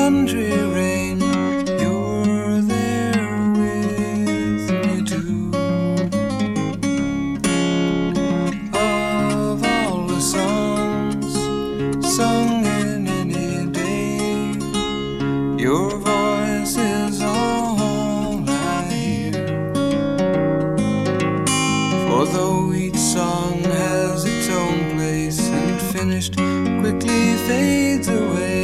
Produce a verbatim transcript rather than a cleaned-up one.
country rain, you're there with me too. Of all the songs sung in any day, your voice is all I hear. For though each song has its own place and finished quickly fades away,